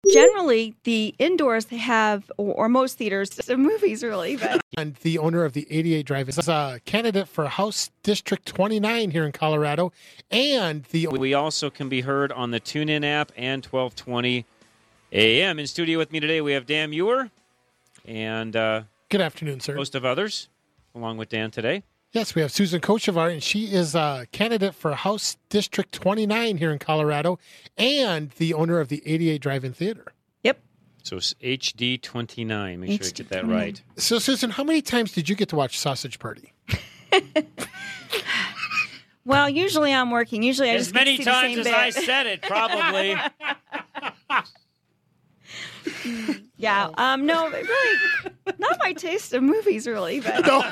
Generally, the indoors have, or most theaters, the movies really, but And the owner of the 88 Drive is a candidate for House District 29 here in Colorado. And We also can be heard on the TuneIn app and 1220 AM. In studio with me today, we have Dan Muir and good afternoon, sir. a host of others, along with Dan today. Yes, we have Susan Kochevar, and she is a candidate for House District 29 here in Colorado and the owner of the 88 Drive-In Theater. yep. So it's HD29. Make sure I get that right. So, Susan, how many times did you get to watch Sausage Party? Well, usually I'm working. Usually I As just get to many see the times same as bit. I said it, probably. Yeah. No, it really, not my taste of movies, really. But No.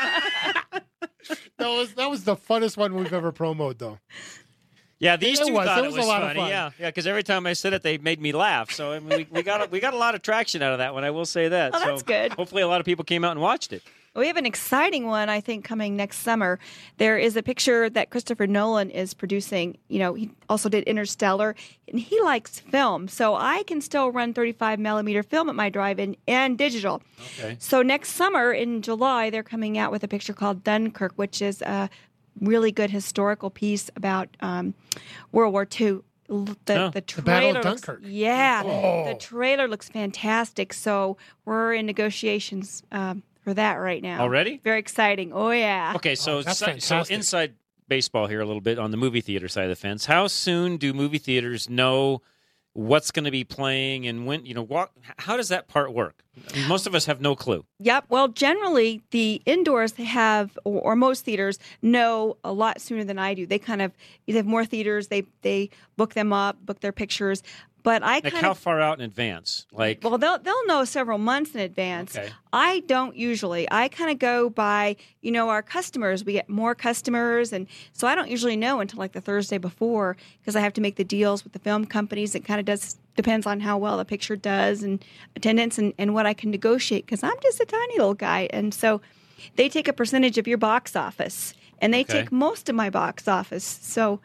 that was the funnest one we've ever promoted, though. Yeah, these It two was. thought It it was was a lot of funny. fun. Yeah, because every time I said it, they made me laugh. So I mean, we got a lot of traction out of that one. I will say that. Oh, that's so good. Hopefully, a lot of people came out and watched it. we have an exciting one, I think, coming next summer. There is a picture that Christopher Nolan is producing. You know, he also did Interstellar, and he likes film. So I can still run 35 millimeter film at my drive-in and digital. Okay. So next summer in July, they're coming out with a picture called Dunkirk, which is a really good historical piece about World War II. The Battle of trailer looks, Dunkirk. yeah, Oh. the trailer looks fantastic. So we're in negotiations for that right now. Already? Very exciting. Oh yeah. Okay, so that's so fantastic. inside baseball here a little bit on the movie theater side of the fence. How soon do movie theaters know what's going to be playing and when? You know, how does that part work? I mean, most of us have no clue. Yep. Well, generally, the indoors have, or most theaters know a lot sooner than I do. They have more theaters. They book them up, book their pictures. But I Like kind how of, far out in advance? Like well, they'll know several months in advance. Okay. I don't usually. I kind of go by, our customers. We get more customers, and so I don't usually know until like the Thursday before because I have to make the deals with the film companies. It kind of depends on how well the picture does and attendance and what I can negotiate because I'm just a tiny little guy, and so they take a percentage of your box office, and they Okay. take most of my box office. So.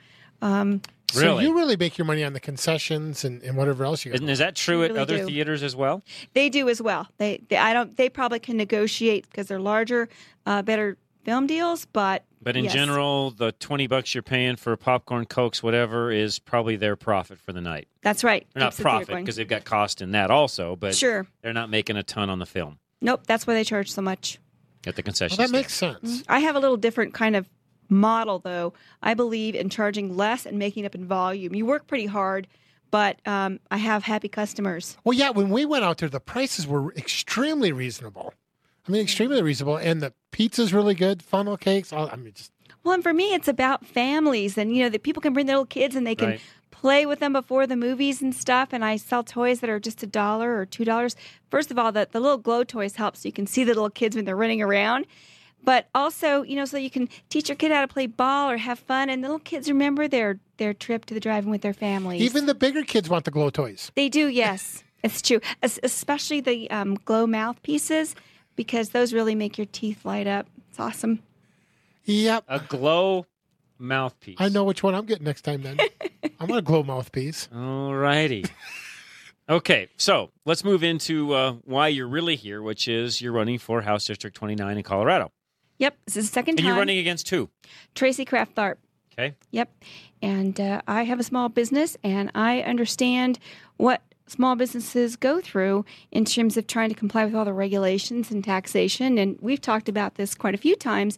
So Really? you really make your money on the concessions and whatever else you got. is that true at really other do. theaters as well? They do as well. They probably can negotiate because they're larger, better film deals. But In yes. general, the $20 you're paying for popcorn, cokes, whatever, is probably their profit for the night. That's right. Or not Keeps the theater profit going. because they've got cost in that also, but Sure. they're not making a ton on the film Nope. That's why they charge so much. at the concession Well, that stand. makes sense. I have a little different kind of model, though. I believe in charging less and making up in volume. You work pretty hard, but I have happy customers. Well, yeah, when we went out there, the prices were extremely reasonable. I mean, extremely reasonable. And the pizza's really good, funnel cakes. Just Well, and for me, it's about families, and that people can bring their little kids and they can Right. play with them before the movies and stuff. And I sell toys that are just $1 or $2. First of all, the little glow toys help so you can see the little kids when they're running around. But also, so you can teach your kid how to play ball or have fun, and the little kids remember their trip to the drive-in with their families. even the bigger kids want the glow toys. They do, yes, it's true. Especially the glow mouthpieces, because those really make your teeth light up. It's awesome. Yep. A glow mouthpiece. I know which one I'm getting next time then. I want a glow mouthpiece. All righty. Okay, so let's move into why you're really here, which is you're running for House District 29 in Colorado. Yep, this is the second And time. you're running against who? Tracy Kraft Tharp. Okay. Yep. And I have a small business, and I understand what small businesses go through in terms of trying to comply with all the regulations and taxation. And we've talked about this quite a few times.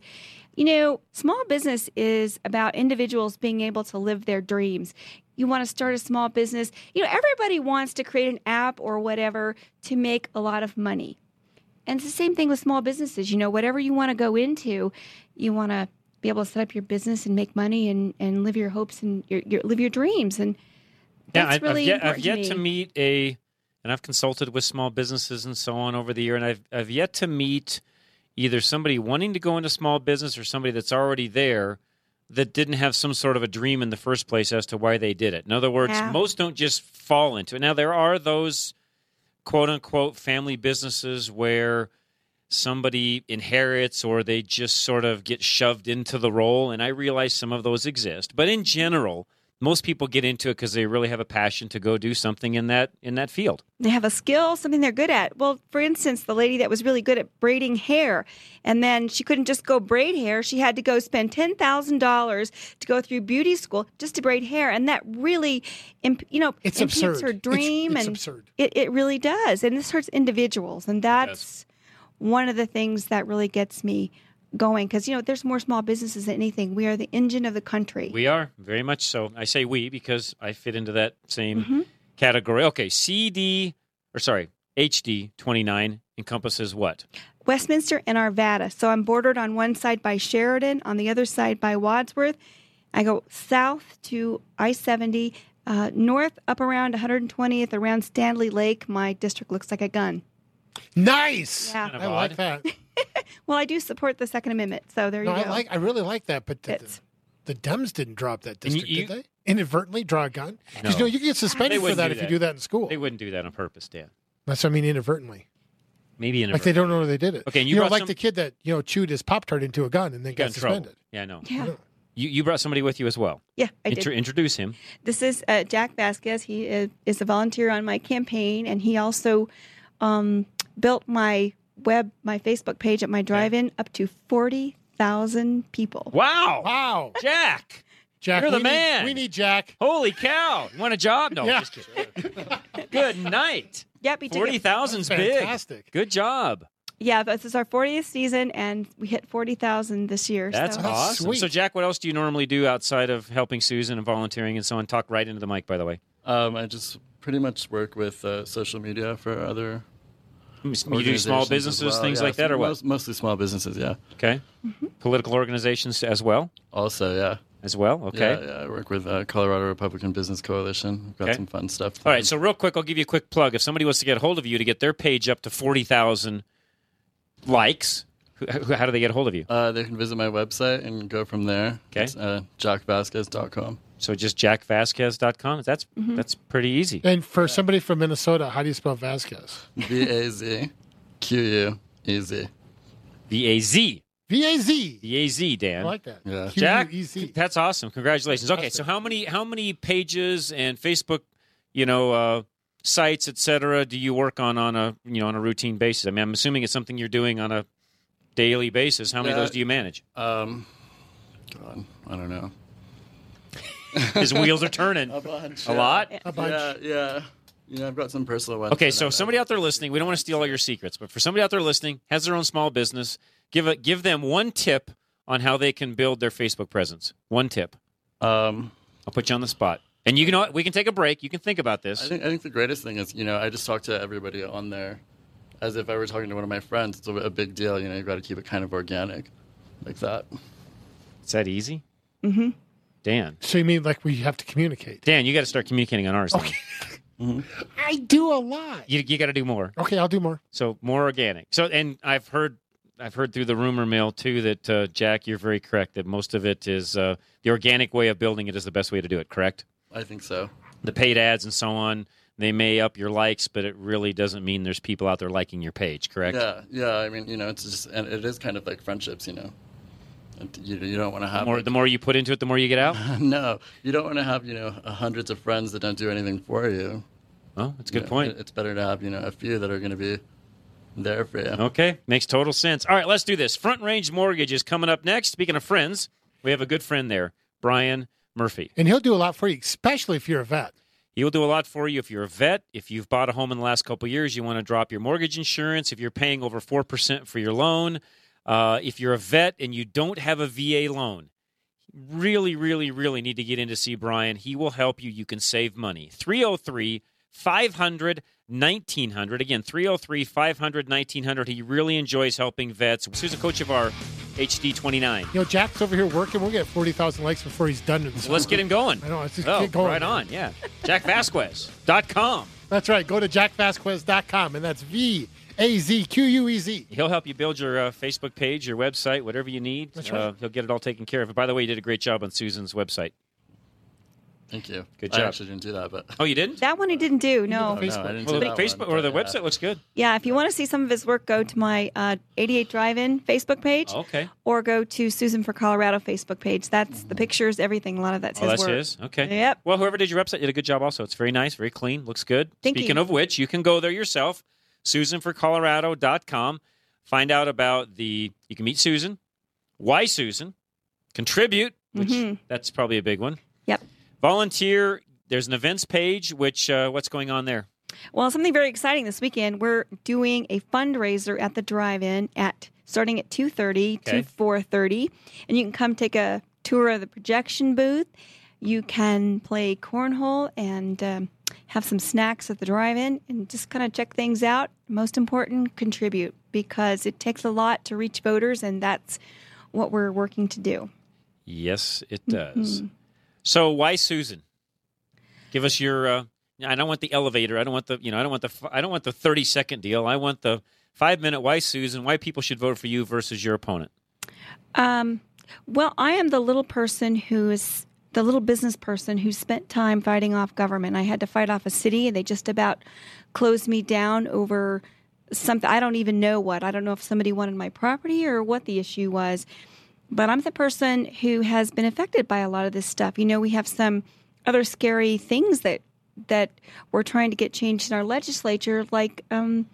Small business is about individuals being able to live their dreams. You want to start a small business. Everybody wants to create an app or whatever to make a lot of money. And it's the same thing with small businesses. Whatever you want to go into, you want to be able to set up your business and make money and live your hopes and live your dreams. And that's really I've important yet to to me. meet and I've consulted with small businesses and so on over the year, and I've yet to meet either somebody wanting to go into small business or somebody that's already there that didn't have some sort of a dream in the first place as to why they did it. In other words, Yeah. most don't just fall into it. Now, there are those quote-unquote family businesses where somebody inherits or they just sort of get shoved into the role, and I realize some of those exist. But in general, most people get into it because they really have a passion to go do something in that field. They have a skill, something they're good at. Well, for instance, the lady that was really good at braiding hair, and then she couldn't just go braid hair. She had to go spend $10,000 to go through beauty school just to braid hair. And that really, It's impedes absurd. her dream. It's and absurd. It really does. And this hurts individuals. And that's one of the things that really gets me going, because there's more small businesses than anything. We are the engine of the country. We are, very much so. I say we because I fit into that same category. Okay, HD 29 encompasses what? Westminster and Arvada. So I'm bordered on one side by Sheridan, on the other side by Wadsworth. I go south to I-70, north up around 120th, around Stanley Lake. My district looks like a gun. Nice. Yeah. Kind of I like odd. that. Well, I do support the Second Amendment, so there you go. I really like that, but It's- the Dems didn't drop that And district, you- did they? Inadvertently draw a gun? Because No. you can get They suspended for wouldn't that do if you that. do that in school. They wouldn't do that on purpose, Dan. That's what I mean, inadvertently. Maybe in Like they don't know they did it. Okay, and you know, brought like some- the kid that chewed his Pop-Tart into a gun and then got got in trouble. suspended. Yeah, I know. Yeah, You brought somebody with you as well. yeah, I did. Introduce him. This is Jack Vasquez. He is a volunteer on my campaign, and he also built my Facebook page at my drive-in up to 40,000 people. Wow. Wow. Jack. Jack, You're the we man. We need Jack. Holy cow. You want a job? No, Yeah. just kidding. Good night. Yep, he took it. 40,000's That's big. fantastic. Good job. Yeah, this is our 40th season, and we hit 40,000 this year. That's so. awesome. sweet. So, Jack, what else do you normally do outside of helping Susan and volunteering and so on? Talk right into the mic, by the way. I just pretty much work with social media for other You do small organizations businesses, as well. things Yeah, like that, or what? Mostly small businesses, yeah. Okay. Political organizations as well? Also, yeah. As well? Okay. Yeah, I work with Colorado Republican Business Coalition. We've got Okay. some fun stuff. All right, so real quick, I'll give you a quick plug. If somebody wants to get a hold of you to get their page up to 40,000 likes, how do they get a hold of you? They can visit my website and go from there. Okay. It's jackvasquez.com. So just jackvasquez.com? That's pretty easy. And for somebody from Minnesota, how do you spell Vasquez? VAZQUEZ. V-A-Z. V-A-Z. V-A-Z, Dan. I like that. Yeah. Jack, Q-U-E-Z. that's awesome. Congratulations. Okay, so how many pages and Facebook, sites, etc., do you work on a routine basis? I mean, I'm assuming it's something you're doing on a daily basis. How many of those do you manage? God, I don't know. His wheels are turning. A bunch. A lot? A bunch. Yeah. I've got some personal ones. Okay, so if somebody out there listening, we don't want to steal all your secrets, but for somebody out there listening, has their own small business, give them one tip on how they can build their Facebook presence. One tip. I'll put you on the spot. And we can take a break. You can think about this. I think the greatest thing is, I just talk to everybody on there as if I were talking to one of my friends. It's a big deal. You've got to keep it kind of organic like that. Is that easy? Mm-hmm. Dan. So you mean like we have to communicate? Dan, you got to start communicating on ours. Okay. I do a lot. You got to do more. Okay, I'll do more. So more organic. So, and I've heard through the rumor mill too that Jack, you're very correct that most of it is the organic way of building it is the best way to do it. Correct? I think so. The paid ads and so on, they may up your likes, but it really doesn't mean there's people out there liking your page. Correct? Yeah. I mean, it's just, and it is kind of like friendships. And you don't want to have The more you put into it, the more you get out. no, you don't want to have hundreds of friends that don't do anything for you. Oh, that's a good point. It's better to have a few that are going to be there for you. Okay, makes total sense. All right, let's do this. Front Range Mortgage is coming up next. Speaking of friends, we have a good friend there, Brian Murphy. And he'll do a lot for you, especially if you're a vet. He will do a lot for you if you're a vet. If you've bought a home in the last couple of years, you want to drop your mortgage insurance. If you're paying over 4% for your loan. If you're a vet and you don't have a VA loan, really, really, really need to get in to see Brian. He will help you. You can save money. 303-500-1900. Again, 303-500-1900. He really enjoys helping vets. Here's a coach of our HD29. Jack's over here working. We'll get 40,000 likes before he's done with this. So let's get him going. I know. Let's just Oh, get going. right on, yeah. JackVasquez.com. That's right. Go to jackvasquez.com, and that's VAZQUEZ. He'll help you build your Facebook page, your website, whatever you need. That's right. He'll get it all taken care of. And by the way, you did a great job on Susan's website. Thank you. Good I job. actually didn't do that, but Oh, you didn't? That one he didn't do. No. no, I didn't Well, do the that Facebook one, or the but, website looks good. Yeah, if you want to see some of his work, go to my 88 Drive-In Facebook page. Okay. Or go to Susan for Colorado Facebook page. That's the pictures, everything. A lot of that's Oh, his that's work. his? Okay. Yep. Well, whoever did your website did a good job also. It's very nice, very clean, looks good. Thank Speaking you. of which, you can go there yourself, SusanForColorado.com. Find out about you can meet Susan, why Susan, contribute, which that's probably a big one. Yep. Volunteer, there's an events page, which what's going on there? Well, something very exciting this weekend. We're doing a fundraiser at the drive-in starting at 2:30 Okay. to 4:30, and you can come take a tour of the projection booth. You can play cornhole and have some snacks at the drive-in and just kind of check things out. Most important, contribute, because it takes a lot to reach voters, and that's what we're working to do. Yes, it does. So why Susan? Give us your. I don't want the elevator. I don't want the. I don't want the 30-second deal. I want the 5-minute why Susan. Why people should vote for you versus your opponent. Well, I am the little business person who spent time fighting off government. I had to fight off a city, and they just about closed me down over something. I don't even know what. I don't know if somebody wanted my property or what the issue was. But I'm the person who has been affected by a lot of this stuff. You know, we have some other scary things that we're trying to get changed in our legislature, like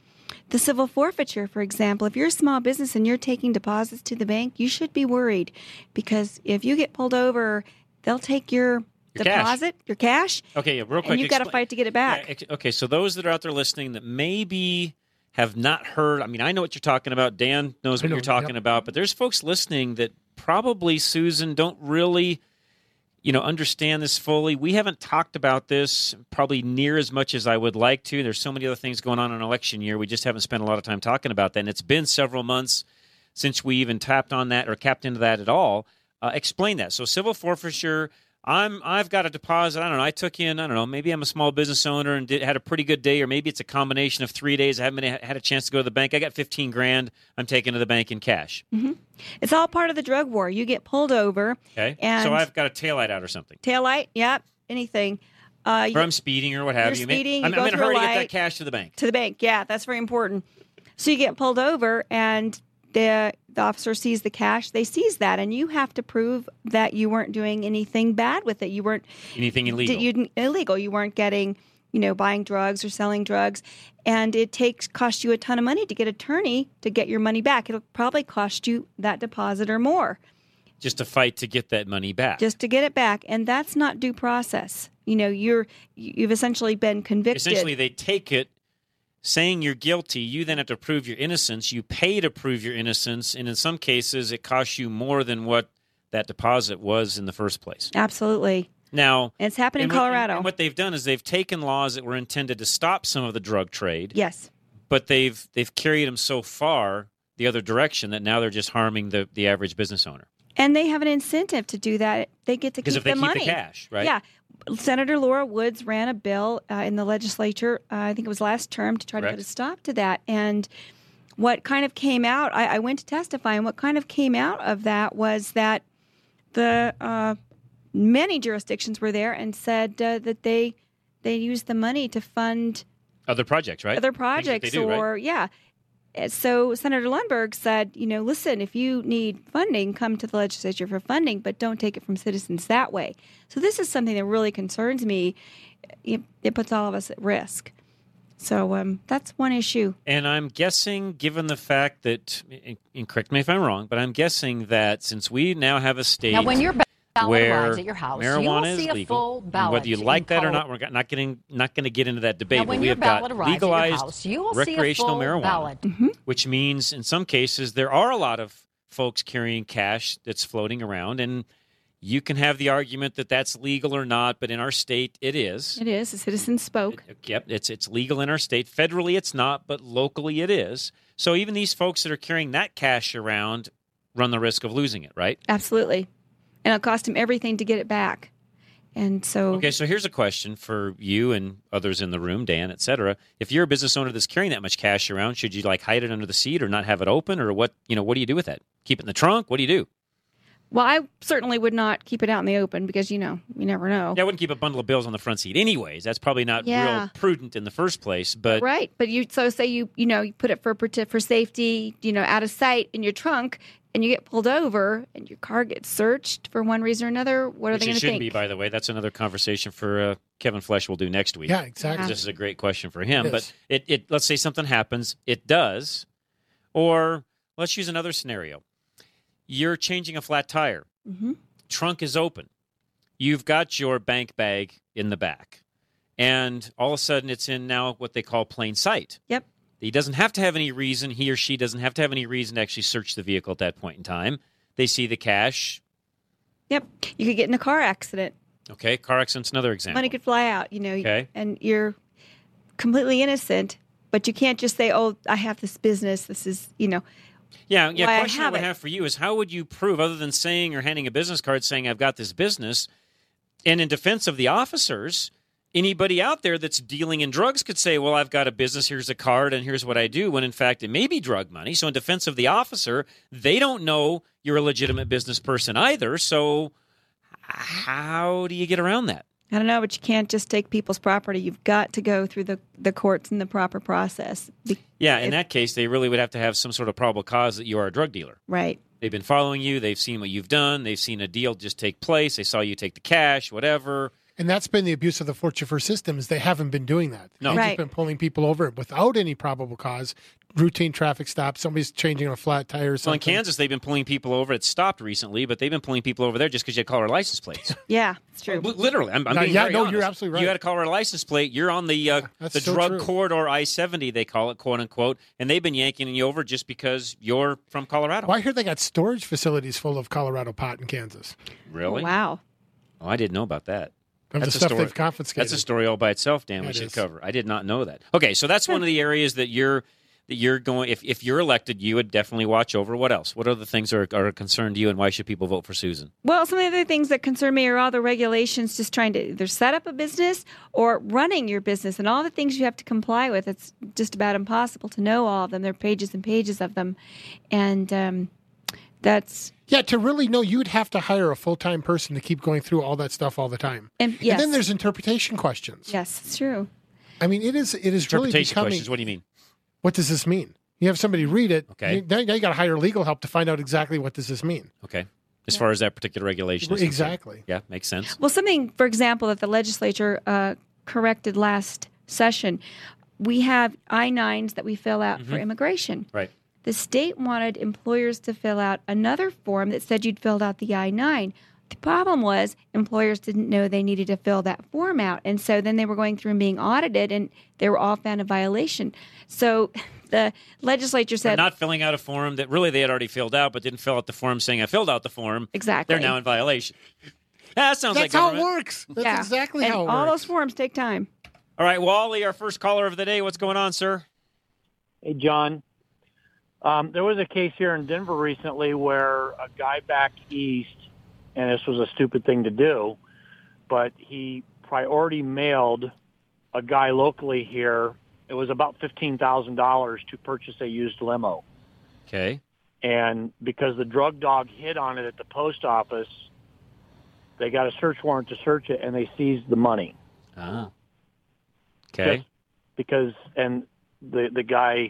the civil forfeiture, for example. If you're a small business and you're taking deposits to the bank, you should be worried, because if you get pulled over, they'll take your deposit, your cash. Okay, yeah, real quick. And you've got to fight to get it back. Yeah, okay, so those that are out there listening that maybe have not heard, I mean, I know what you're talking about. Dan knows what you're talking about, but there's folks listening that probably, Susan, don't really, understand this fully. We haven't talked about this probably near as much as I would like to. There's so many other things going on in election year. We just haven't spent a lot of time talking about that. And it's been several months since we even tapped on that or capped into that at all. Explain that. So civil forfeiture, I've got a deposit. I don't know. I took in, maybe I'm a small business owner and had a pretty good day, or maybe it's a combination of 3 days. I haven't had a chance to go to the bank. I got $15,000. I'm taking to the bank in cash. Mm-hmm. It's all part of the drug war. You get pulled over. Okay. And so I've got a taillight out or something. Taillight, yep, anything. Or I'm speeding or what have you. You're speeding, I'm you go in a through a hurry to get that light. cash to the bank. To the bank, yeah, that's very important. So you get pulled over, and the officer sees the cash. They seize that, and you have to prove that you weren't doing anything bad with it. You weren't Anything illegal. Illegal. You weren't getting, buying drugs or selling drugs, and it costs you a ton of money to get an attorney to get your money back. It'll probably cost you that deposit or more. Just to fight to get that money back. Just to get it back, and that's not due process. You've essentially been convicted. Essentially, they take it, saying you're guilty. You then have to prove your innocence. You pay to prove your innocence, and in some cases, it costs you more than what that deposit was in the first place. Absolutely. Now, and it's happened in Colorado. And what they've done is they've taken laws that were intended to stop some of the drug trade. Yes. But they've carried them so far the other direction that now they're just harming the average business owner. And they have an incentive to do that. They get to keep the money. Because if they keep the cash, right? Yeah. Senator Laura Woods ran a bill in the legislature, I think it was last term, to try to put a stop to that. And what kind of came out, I went to testify, and what kind of came out of that was that the many jurisdictions were there and said that they used the money to fund other projects, right? Other projects, right? Yeah. So Senator Lundberg said, listen, if you need funding, come to the legislature for funding, but don't take it from citizens that way. So this is something that really concerns me. It puts all of us at risk. So that's one issue. And I'm guessing, given the fact that, and correct me if I'm wrong, but I'm guessing that since we now have a state now, when you're where at your house, marijuana is legal, whether you like that or not, we're not going to get into that debate. Now, but we have got legalized house, recreational marijuana, mm-hmm. which means in some cases there are a lot of folks carrying cash that's floating around, and you can have the argument that that's legal or not. But in our state, it is. It is. The citizen spoke. Yep, it's legal in our state. Federally, it's not, but locally, it is. So even these folks that are carrying that cash around run the risk of losing it, right? Absolutely. And it'll cost him everything to get it back. And so... Okay, so here's a question for you and others in the room, Dan, et cetera. If you're a business owner that's carrying that much cash around, should you hide it under the seat or not have it open? Or what do you do with that? Keep it in the trunk? What do you do? Well, I certainly would not keep it out in the open because, you never know. Yeah, I wouldn't keep a bundle of bills on the front seat anyways. That's probably not real prudent in the first place. But right. But say you put it for safety, out of sight in your trunk, and you get pulled over and your car gets searched for one reason or another. What are they going to think? It shouldn't be, by the way. That's another conversation for Kevin Flesh we'll do next week. Yeah, exactly. This is a great question for him. But let's say something happens. It does. Or let's use another scenario. You're changing a flat tire. Mm-hmm. Trunk is open. You've got your bank bag in the back. And all of a sudden, it's in now what they call plain sight. Yep. He doesn't have to have any reason. He or she doesn't have to have any reason to actually search the vehicle at that point in time. They see the cash. Yep. You could get in a car accident. Okay. Car accident's another example. Money could fly out, Okay. And you're completely innocent, but you can't just say, oh, I have this business. This is, Yeah. why Question I would have for you is how would you prove, other than saying or handing a business card saying I've got this business, and in defense of the officers, anybody out there that's dealing in drugs could say, well, I've got a business, here's a card, and here's what I do, when in fact it may be drug money. So in defense of the officer, they don't know you're a legitimate business person either. So how do you get around that? I don't know, but you can't just take people's property. You've got to go through the courts and the proper process. Yeah, in that case, they really would have to have some sort of probable cause that you are a drug dealer. Right. They've been following you. They've seen what you've done. They've seen a deal just take place. They saw you take the cash, whatever. And that's been the abuse of the Fort Chauffeur system is they haven't been doing that. No. They've Right. just been pulling people over without any probable cause, routine traffic stops, somebody's changing a flat tire or Well, in something. Kansas, they've been pulling people over. It stopped recently, but they've been pulling people over there just because you had Colorado license plates. Yeah, it's true. Literally, I'm No, being yeah, very no, honest. you're absolutely right. You had a Colorado license plate. You're on the that's so drug true. corridor I-70, they call it, quote unquote, and they've been yanking you over just because you're from Colorado. Well, I heard they got storage facilities full of Colorado pot in Kansas. Really? Wow. Oh, I didn't know about that. Of That's the a stuff story. they've confiscated. That's a story all by itself, Dan. Yeah, We it should is. cover. I did not know that. Okay, so that's one of the areas that you're going. If you're elected, you would definitely watch over. What else? What other things are a concern to you, and why should people vote for Susan? Well, some of the other things that concern me are all the regulations just trying to either set up a business or running your business and all the things you have to comply with. It's just about impossible to know all of them. There are pages and pages of them. And that's... Yeah, to really know, you'd have to hire a full-time person to keep going through all that stuff all the time. And, yes. And then there's interpretation questions. Yes, it's true. I mean, it is really Interpretation becoming... questions. What do you mean? What does this mean? You have somebody read it. Okay. Now you got to hire legal help to find out exactly what does this mean. Okay. As far as that particular regulation is concerned. Exactly. Yeah, makes sense. Well, something, for example, that the legislature corrected last session, we have I-9s that we fill out for immigration. Right. The state wanted employers to fill out another form that said you'd filled out the I-9. The problem was employers didn't know they needed to fill that form out. And so then they were going through and being audited, and they were all found a violation. So the legislature They're said... not filling out a form that really they had already filled out, but didn't fill out the form saying, I filled out the form. Exactly. They're now in violation. That sounds like That's how it government. works. That's Yeah. exactly and how it all works. those forms take time. All right, Wally, our first caller of the day. What's going on, sir? Hey, John. There was a case here in Denver recently where a guy back east, and this was a stupid thing to do, but he priority mailed a guy locally here. It was about $15,000 to purchase a used limo. Okay. And because the drug dog hit on it at the post office, they got a search warrant to search it, and they seized the money. Ah. Okay. Just because, and the guy,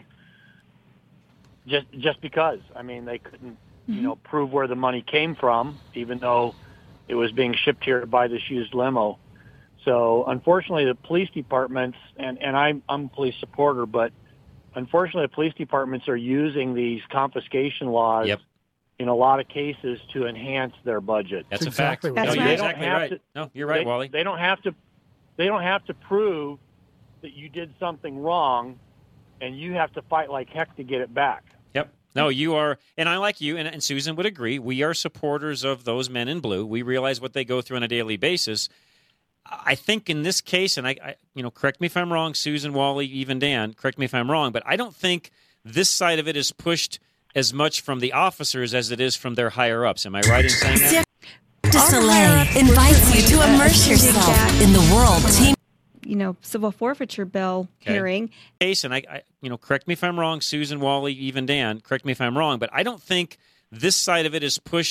just because, I mean, they couldn't, prove where the money came from, even though it was being shipped here by this used limo. So unfortunately, the police departments, and I'm a police supporter, but unfortunately, the police departments are using these confiscation laws Yep. in a lot of cases to enhance their budget. That's a exactly fact. what No, it you're is. exactly They don't right. have to- No, you're right, Wally. They don't have to prove that you did something wrong, and you have to fight like heck to get it back. Yep. No, you are, and I like you, and Susan would agree. We are supporters of those men in blue. We realize what they go through on a daily basis. I think in this case, and I correct me if I'm wrong, Susan, Wally, even Dan, correct me if I'm wrong, but I don't think this side of it is pushed as much from the officers as it is from their higher ups. Am I right in saying that? Cirque du Soleil invites you to immerse yourself in the world team. Civil forfeiture bill Okay. hearing. Case, and I correct me if I'm wrong, Susan, Wally, even Dan, correct me if I'm wrong, but I don't think this side of it is pushed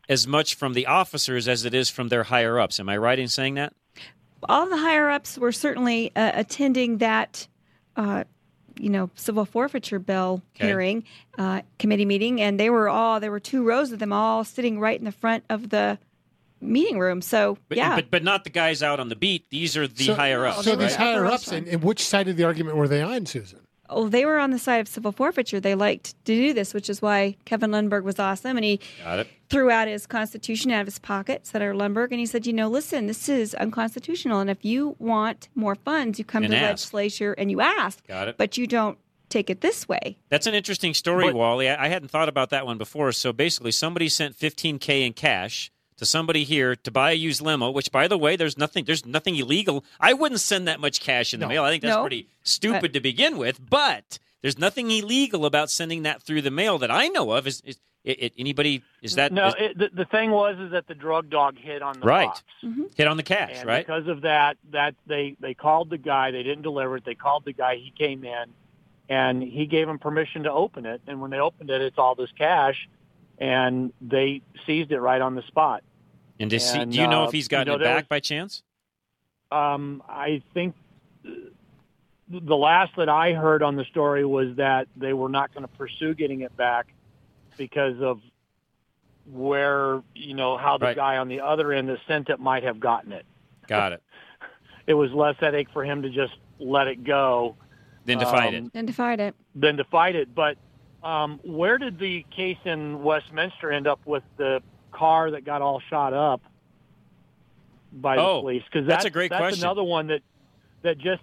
as much from the officers as it is from their higher ups. Am I right in saying that? All the higher ups were certainly attending that, civil forfeiture bill hearing committee meeting, and there were 2 rows of them all sitting right in the front of the meeting room. So but not the guys out on the beat. These are the higher ups. So right? these higher ups, and which side of the argument were they on, Susan? Oh, they were on the side of civil forfeiture. They liked to do this, which is why Kevin Lundberg was awesome. And he threw out his Constitution out of his pocket, Senator Lundberg, and he said, listen, this is unconstitutional. And if you want more funds, you come to the legislature and you ask. Got it. But you don't take it this way. That's an interesting story, Wally. I hadn't thought about that one before. So basically, somebody sent $15K in cash to somebody here to buy a used limo, which, by the way, there's nothing illegal. I wouldn't send that much cash in the mail. I think that's pretty stupid to begin with, but there's nothing illegal about sending that through the mail that I know of. Is anybody, is that? No, the thing was that the drug dog hit on the box. Hit on the cash, and right? Because of that they called the guy. They didn't deliver it. They called the guy. He came in, and he gave him permission to open it. And when they opened it, it's all this cash. And they seized it right on the spot. And do you know if he's gotten it back by chance? I think the last that I heard on the story was that they were not going to pursue getting it back because of where, how the guy on the other end that sent it might have gotten it. Got it. It was less headache for him to just let it go. Than to fight it. But where did the case in Westminster end up with the car that got all shot up by the police? Because that's a great question. That's another one that just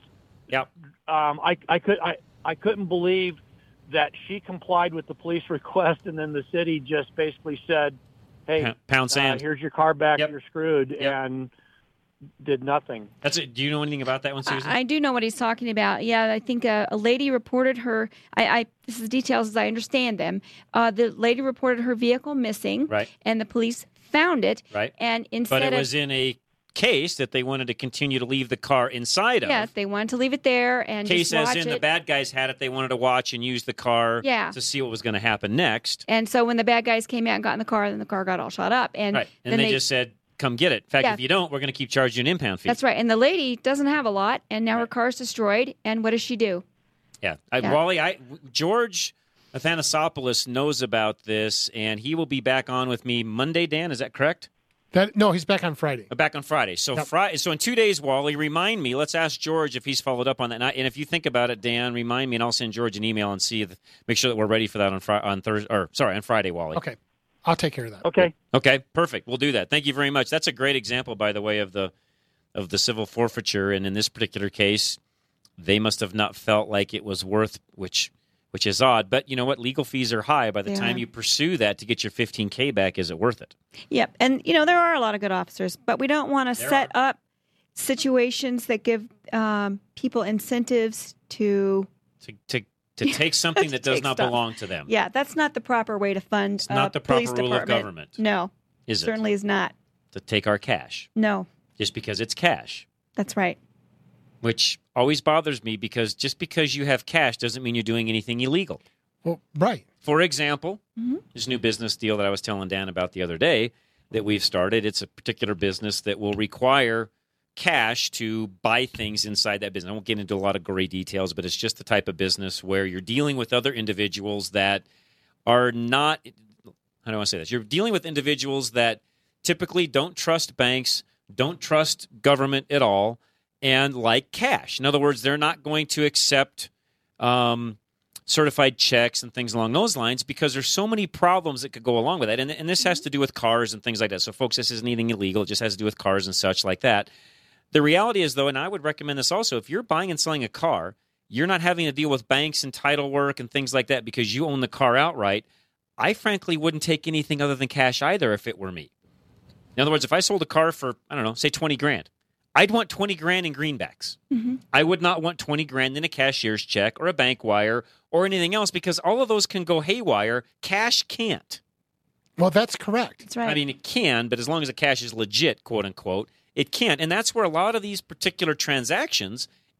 I couldn't believe that she complied with the police request, and then the city just basically said, "Hey, pound sand. Here's your car back. You're screwed," and did nothing. That's it. Do you know anything about that one, Susan? I do know what he's talking about. Yeah, I think a lady reported her. This is details as I understand them. The lady reported her vehicle missing, right? And the police found it, right? And but it was in a case that they wanted to continue to leave the car inside of. Yes, they wanted to leave it there and case just watch as in it. The bad guys had it. They wanted to watch and use the car to see what was going to happen next. And so when the bad guys came out and got in the car, then the car got all shot up. And and they just said, come get it. In fact, if you don't, we're going to keep charging you an impound fee. That's right. And the lady doesn't have a lot, and now her car's destroyed. And what does she do? Wally, George Athanasopoulos knows about this, and he will be back on with me Monday, Dan. Is that correct? No, he's back on Friday. Back on Friday. So So in 2 days, Wally, remind me. Let's ask George if he's followed up on that. And if you think about it, Dan, remind me, and I'll send George an email and make sure that we're ready for that on Friday, Wally. Okay. I'll take care of that. Okay, perfect. We'll do that. Thank you very much. That's a great example, by the way, of the civil forfeiture. And in this particular case, they must have not felt like it was worth, which is odd. But you know what? Legal fees are high. By the time you pursue that to get your $15K back, is it worth it? Yep. And, there are a lot of good officers, but we don't want to set up situations that give people incentives to take something that does not belong to them. Yeah, that's not the proper way to fund It's not the proper rule department. of government. No. Is it? Certainly is not. To take our cash. No. Just because it's cash. That's right. Which always bothers me because just because you have cash doesn't mean you're doing anything illegal. Well, right. For example, this new business deal that I was telling Dan about the other day that we've started, it's a particular business that will require cash to buy things inside that business. I won't get into a lot of gory details, but it's just the type of business where you're dealing with other individuals that are not, how do I want to say this? You're dealing with individuals that typically don't trust banks, don't trust government at all, and like cash. In other words, they're not going to accept certified checks and things along those lines because there's so many problems that could go along with that. And this has to do with cars and things like that. So, folks, this isn't anything illegal. It just has to do with cars and such like that. The reality is, though, and I would recommend this also, if you're buying and selling a car, you're not having to deal with banks and title work and things like that because you own the car outright. I frankly wouldn't take anything other than cash either if it were me. In other words, if I sold a car for, I don't know, say $20,000, I'd want $20,000 in greenbacks. I would not want $20,000 in a cashier's check or a bank wire or anything else because all of those can go haywire. Cash can't. Well, that's correct. That's right. I mean, it can, but as long as the cash is legit, quote unquote, it can't. And that's where a lot of these particular transactions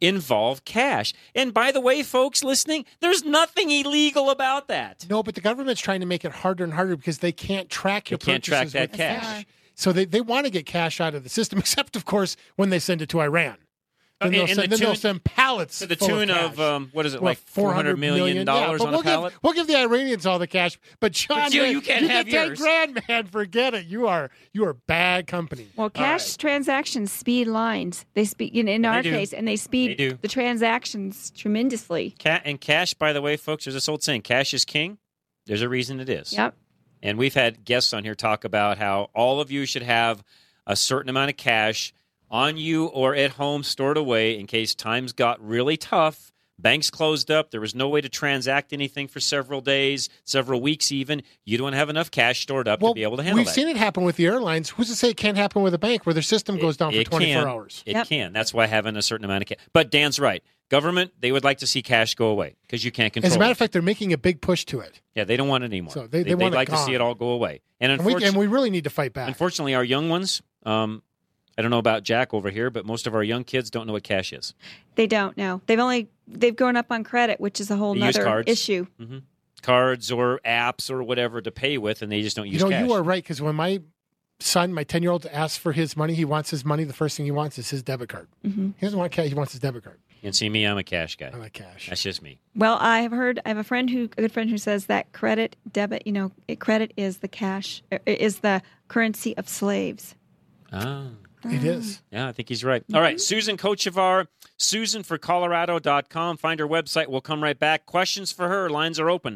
involve cash. And by the way, folks listening, there's nothing illegal about that. No, but the government's trying to make it harder and harder because they can't track your They can't track purchases that with cash. So they want to get cash out of the system, except, of course, when they send it to Iran. Then they'll send pallets to the full tune of, of what is it, like $400 million but on a pallet? We'll give the Iranians all the cash, but John, But you can't have get yours. 10 grand, man. Forget it. You are bad company. Well, cash transactions speed lines. They speed in our do. case, and they They speed do. the transactions tremendously. And cash, by the way, folks, there's this old saying, cash is king. There's a reason it is. Yep. And we've had guests on here talk about how all of you should have a certain amount of cash on you or at home stored away in case times got really tough. Banks closed up. There was no way to transact anything for several days, several weeks even. You don't have enough cash stored up to be able to handle we've that. seen it happen with the airlines. Who's to say it can't happen with a bank where their system goes down for 24 hours? It can. That's why having a certain amount of cash. But Dan's right. Government, they would like to see cash go away because you can't control As a matter it. of fact, they're making a big push to it. Yeah, they don't want it anymore. So they they'd want it like to see gone. it all go away. And And we really need to fight back. unfortunately, our young ones, I don't know about Jack over here, but most of our young kids don't know what cash is. They don't know. They've grown up on credit, which is a whole They use nother cards. issue. Cards or apps or whatever to pay with, and they just don't use You know, cash. you are right, because when my son, my 10-year-old, asks for his money, he wants his money. The first thing he wants is his debit card. Mm-hmm. He doesn't want cash. He wants his debit card. And see me, I'm a cash guy. I like cash. That's just me. Well, I have a good friend who says that debit, credit is the cash, is the currency of slaves. Ah. It is. Yeah, I think he's right. All right, Susan Kochevar, SusanForColorado.com. Find her website. We'll come right back. Questions for her. Lines are open.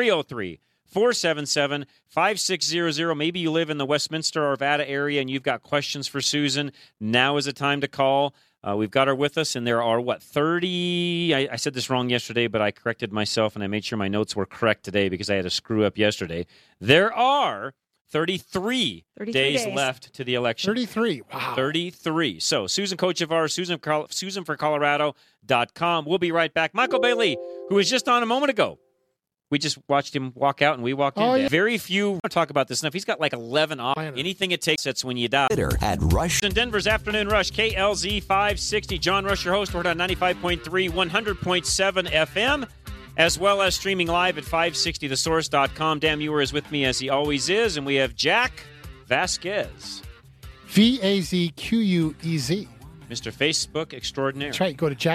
303-477-5600. Maybe you live in the Westminster, Arvada area, and you've got questions for Susan. Now is the time to call. We've got her with us, and there are, 30? I said this wrong yesterday, but I corrected myself, and I made sure my notes were correct today because I had a screw up yesterday. There are 33 days left to the election. 33. Wow. 33. So, Susan Kochevar, SusanForColorado.com. We'll be right back. Michael Bailey, who was just on a moment ago. We just watched him walk out, and we walked in. yeah. Very few. We'll talk about this enough. He's got like 11 off. Anything it takes, that's when you die. Twitter at Rush. In Denver's Afternoon Rush, KLZ 560. John Rush, your host. We're on 95.3, 100.7 FM, as well as streaming live at 560thesource.com. Dan Muir is with me as he always is, and we have Jack Vasquez. Vazquez. Mr. Facebook Extraordinaire. That's right. Go to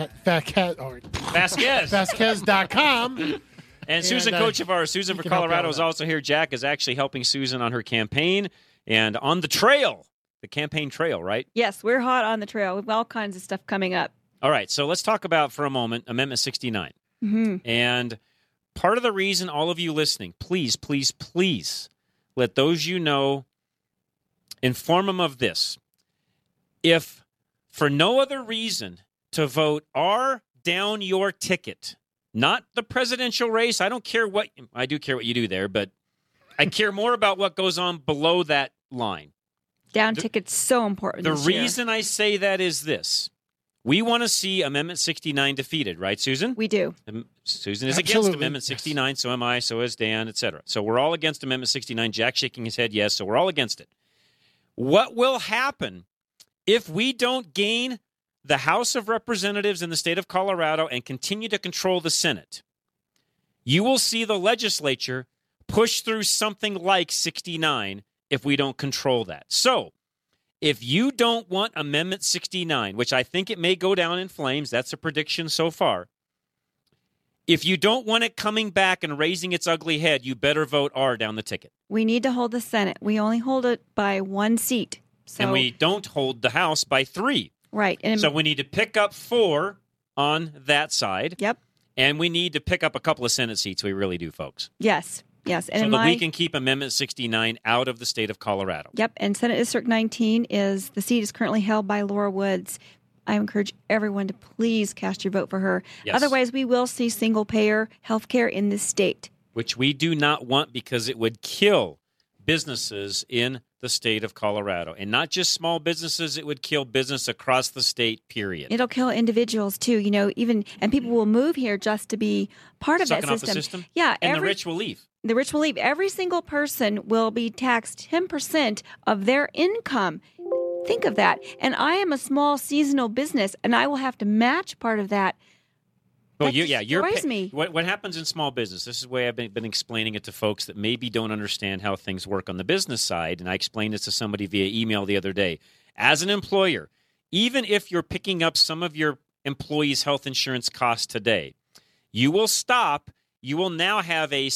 Vasquez. Vasquez.com. And Susan Kochevar, Susan for can help you Colorado, out is with that. also here. Jack is actually helping Susan on her campaign and on the trail, the campaign trail, right? Yes, we're hot on the trail. We've all kinds of stuff coming up. All right, so let's talk about for a moment Amendment 69. Mm-hmm. And part of the reason, all of you listening, please, please, please let those you know, inform them of this. If for no other reason to vote R down your ticket, not the presidential race. I don't care what – I do care what you do there, but I care more about what goes on below that line. Down ticket's so important. The this year. reason I say that is this. We want to see Amendment 69 defeated, right, Susan? We do. Susan is Absolutely. against Amendment 69, so am I, so is Dan, etc. So we're all against Amendment 69. Jack shaking his head yes, so we're all against it. What will happen if we don't gain the House of Representatives in the state of Colorado and continue to control the Senate? You will see the legislature push through something like 69 if we don't control that. So, if you don't want Amendment 69, which I think it may go down in flames, that's a prediction so far. If you don't want it coming back and raising its ugly head, you better vote R down the ticket. We need to hold the Senate. We only hold it by one seat. So, And we don't hold the House by 3. right. And So we need to pick up 4 on that side. Yep. And we need to pick up a couple of Senate seats. We really do, folks. Yes. Yes. And So in that my we can keep Amendment 69 out of the state of Colorado. Yep, and Senate District 19 is the seat is currently held by Laura Woods. I encourage everyone to please cast your vote for her. Yes. Otherwise, we will see single-payer health care in this state. Which we do not want because it would kill businesses in the state of Colorado. And not just small businesses, it would kill business across the state, period. It'll kill individuals too, and people will move here just to be part of Sucking that off the system? Yeah, And the rich will leave. The rich will leave. Every single person will be taxed 10% of their income. think of that. And I am a small seasonal business, and I will have to match part of that. Well, That destroys me. What happens in small business, this is the way I've been explaining it to folks that maybe don't understand how things work on the business side, and I explained this to somebody via email the other day. As an employer, even if you're picking up some of your employees' health insurance costs today, you will now have a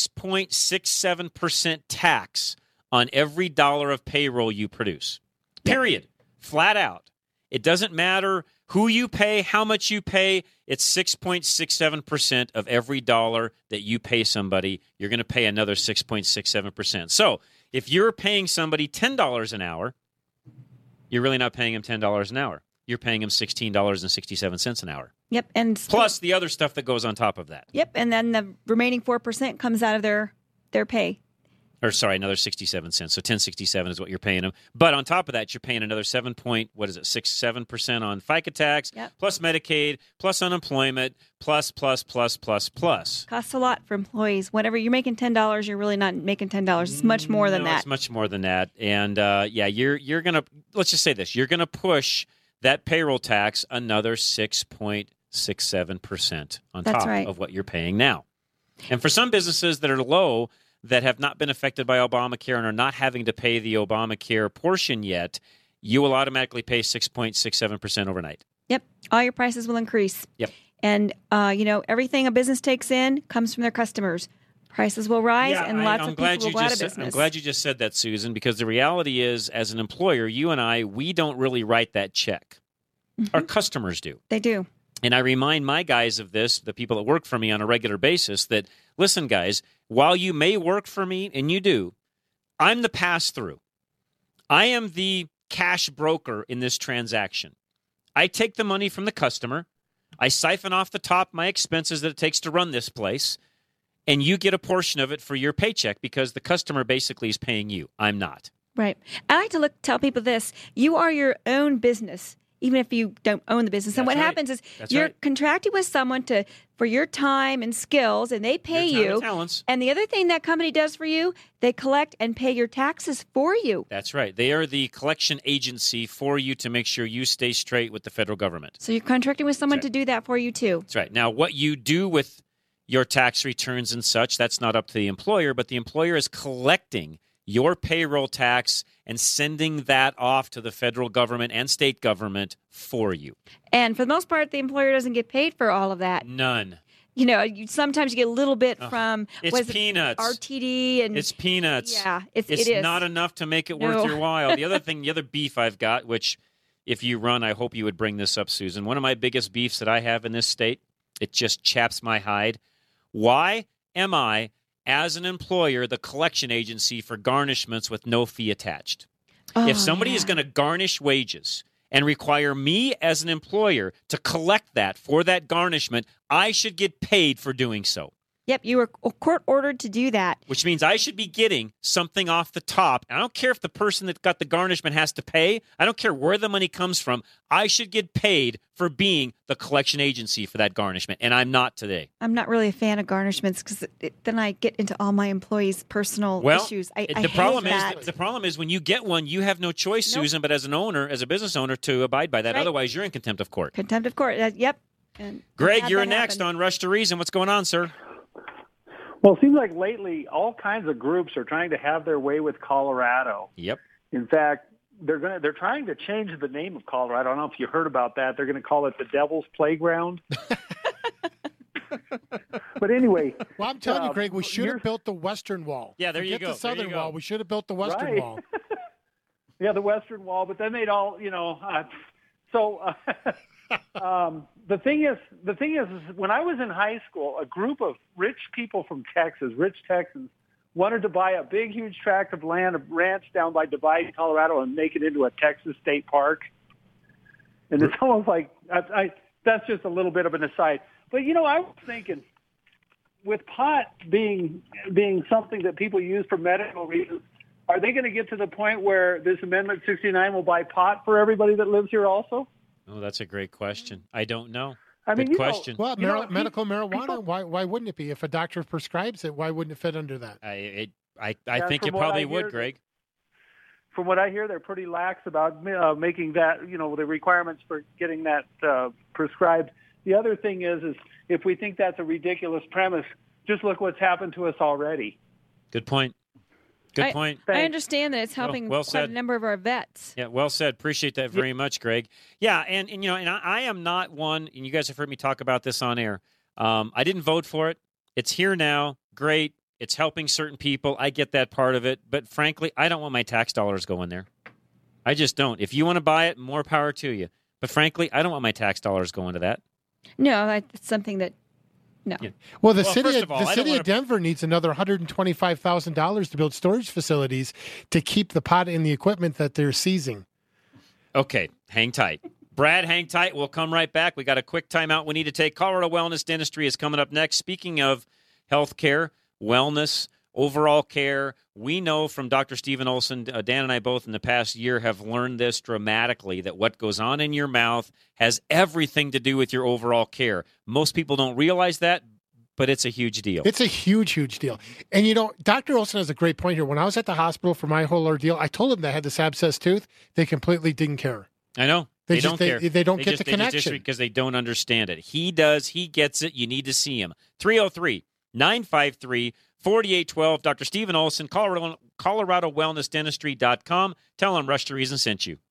6.67% tax on every dollar of payroll you produce. Period. Flat out. It doesn't matter who you pay, how much you pay. It's 6.67% of every dollar that you pay somebody. You're going to pay another 6.67%. So if you're paying somebody $10 an hour, you're really not paying them $10 an hour. You're paying them $16.67 an hour. Yep. And Plus the other stuff that goes on top of that. Yep. And then the remaining 4% comes out of their pay. Or sorry, another 67 cents. So 10.67 is what you're paying them. But on top of that, you're paying another 7% on FICA tax, Yep. plus Medicaid, plus unemployment, plus. Costs a lot for employees. Whatever you're making $10, you're really not making $10. It's much more than that. It's much more than that. And you're gonna, let's just say this, you're gonna push that payroll tax another 6.67% on That's top right. of what you're paying now. And for some businesses that are low, that have not been affected by Obamacare and are not having to pay the Obamacare portion yet, you will automatically pay 6.67% overnight. Yep. All your prices will increase. Yep. And, everything a business takes in comes from their customers. Prices will rise, and lots of people will go out of business. I'm glad you just said that, Susan, because the reality is, as an employer, you and I, we don't really write that check. Mm-hmm. Our customers do. They do. And I remind my guys of this, the people that work for me on a regular basis, that, listen, guys, while you may work for me, and you do, I'm the pass-through. I am the cash broker in this transaction. I take the money from the customer. I siphon off the top my expenses that it takes to run this place, and you get a portion of it for your paycheck because the customer basically is paying you. I'm not. Right. I like to tell people this. You are your own business, even if you don't own the business. And That's what right. happens is That's you're right. contracting with someone for your time and skills, and they pay Your time you. and talents. And the other thing that company does for you, they collect and pay your taxes for you. That's right. They are the collection agency for you to make sure you stay straight with the federal government. So you're contracting with someone That's to do that for you too. That's right. Now, what you do with your tax returns and such, that's not up to the employer, but the employer is collecting your payroll tax and sending that off to the federal government and state government for you. And for the most part, the employer doesn't get paid for all of that. None. Sometimes you get a little bit from It's peanuts. RTD and It's peanuts. Yeah, it It's is. not enough to make it worth No. your while. The other beef I've got, which if you run, I hope you would bring this up, Susan. One of my biggest beefs that I have in this state, it just chaps my hide. Why am I, as an employer, the collection agency for garnishments with no fee attached? If somebody is going to garnish wages and require me as an employer to collect that for that garnishment, I should get paid for doing so. Yep, you were court ordered to do that. Which means I should be getting something off the top. And I don't care if the person that got the garnishment has to pay. I don't care where the money comes from. I should get paid for being the collection agency for that garnishment. And I'm not today. I'm not really a fan of garnishments because then I get into all my employees' personal issues. I the problem hate that. is the problem is when you get one, you have no choice, Nope. Susan, but as an owner, as a business owner, to abide by that. Right. Otherwise, you're in contempt of court. Contempt of court. Yep. And Greg, had you're that next happen. on Rush to Reason. What's going on, sir? Well, it seems like lately all kinds of groups are trying to have their way with Colorado. Yep. In fact, they're trying to change the name of Colorado. I don't know if you heard about that. They're going to call it the Devil's Playground. But anyway, Well, I'm telling you, Greg, we should have here's- built the Western Wall. Yeah, there you Forget go. the Southern There you go. Wall. We should have built the Western Right. Wall. Yeah, the Western Wall, but then they'd all, the thing is, when I was in high school, a group of rich people from Texas, rich Texans, wanted to buy a big, huge tract of land, a ranch down by Divide, Colorado, and make it into a Texas state park. And it's almost like that's just a little bit of an aside. But I was thinking, with pot being something that people use for medical reasons, are they going to get to the point where this Amendment 69 will buy pot for everybody that lives here also? Oh, that's a great question. I don't know. I mean, Good question. Well, medical marijuana, people- why wouldn't it be? If a doctor prescribes it, why wouldn't it fit under that? I Yeah, think it from what probably I would, hear, Greg. from what I hear, they're pretty lax about making that, the requirements for getting that prescribed. The other thing is if we think that's a ridiculous premise, just look what's happened to us already. Good point. Good point. I understand that it's helping well quite a said. number of our vets. Yeah, well said. Appreciate that very much, Greg. Yeah, and I am not one, and you guys have heard me talk about this on air. I didn't vote for it. It's here now. Great. It's helping certain people. I get that part of it. But frankly, I don't want my tax dollars going there. I just don't. If you want to buy it, more power to you. But frankly, I don't want my tax dollars going to that. No, it's something that, no. Yeah. Well, the Well, city, first of all, I don't of wanna- Denver needs another $125,000 to build storage facilities to keep the pot and the equipment that they're seizing. Okay, hang tight. Brad, hang tight. We'll come right back. We got a quick timeout we need to take. Colorado Wellness Dentistry is coming up next. Speaking of health care, wellness, overall care, we know from Dr. Stephen Olson, Dan and I both in the past year have learned this dramatically, that what goes on in your mouth has everything to do with your overall care. Most people don't realize that, but it's a huge deal. It's a huge, huge deal. And, Dr. Olson has a great point here. When I was at the hospital for my whole ordeal, I told them that I had this abscess tooth. They completely didn't care. I know. They don't care. They don't get the connection. Because they don't understand it. He does. He gets it. You need to see him. 303-953-4812. Dr. Stephen Olson, ColoradoWellnessDentistry.com. Tell him Rush to Reason sent you.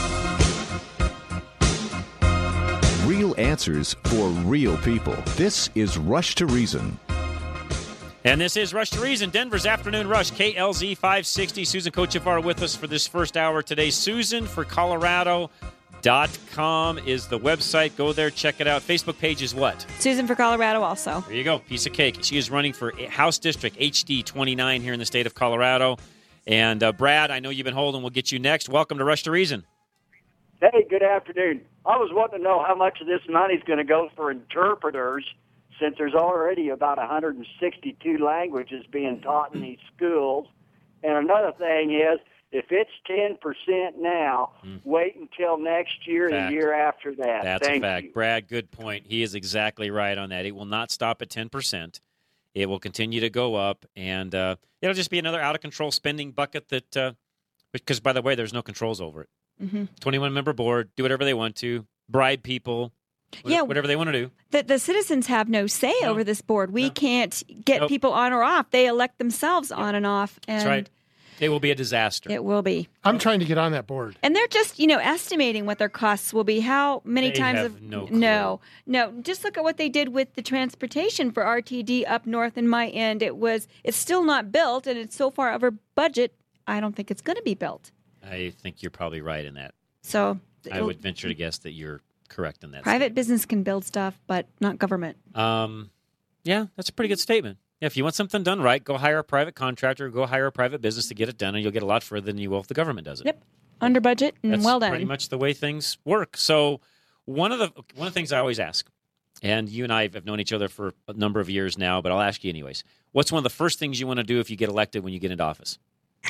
Real answers for real people. This is Rush to Reason. And this is Rush to Reason, Denver's Afternoon Rush, KLZ 560. Susan Kochevar with us for this first hour today. Susan for Colorado.com is the website. Go there, check it out. Facebook page is what? Susan for Colorado also. There you go. Piece of cake. She is running for House District HD 29 here in the state of Colorado. And Brad, I know you've been holding. We'll get you next. Welcome to Rush to Reason. Hey, good afternoon. I was wanting to know how much of this money is going to go for interpreters, since there's already about 162 languages being taught in these schools. And another thing is, if it's 10% now, wait until next year, Fact. the year after that. That's Thank a fact. you. Brad, good point. He is exactly right on that. It will not stop at 10%. It will continue to go up, and it'll just be another out-of-control spending bucket that because, by the way, there's no controls over it. 21-member board, do whatever they want to, bribe people, whatever they want to do. The citizens have no say over this board. We can't get people on or off. They elect themselves on and off. And That's right. It will be a disaster. It will be. I'm trying to get on that board. And they're just, estimating what their costs will be. How many They times? have no clue. No. Just look at what they did with the transportation for RTD up north in my end. It's still not built, and it's so far over budget. I don't think it's going to be built. I think you're probably right in that. So I would venture to guess that you're correct in that. Private business can build stuff, but not government. Yeah, that's a pretty good statement. Yeah, if you want something done right, go hire a private contractor, go hire a private business to get it done, and you'll get a lot further than you will if the government does it. Yep, under budget and That's well done. pretty much the way things work. So one of the things I always ask, and you and I have known each other for a number of years now, but I'll ask you anyways. What's one of the first things you want to do if you get elected when you get into office?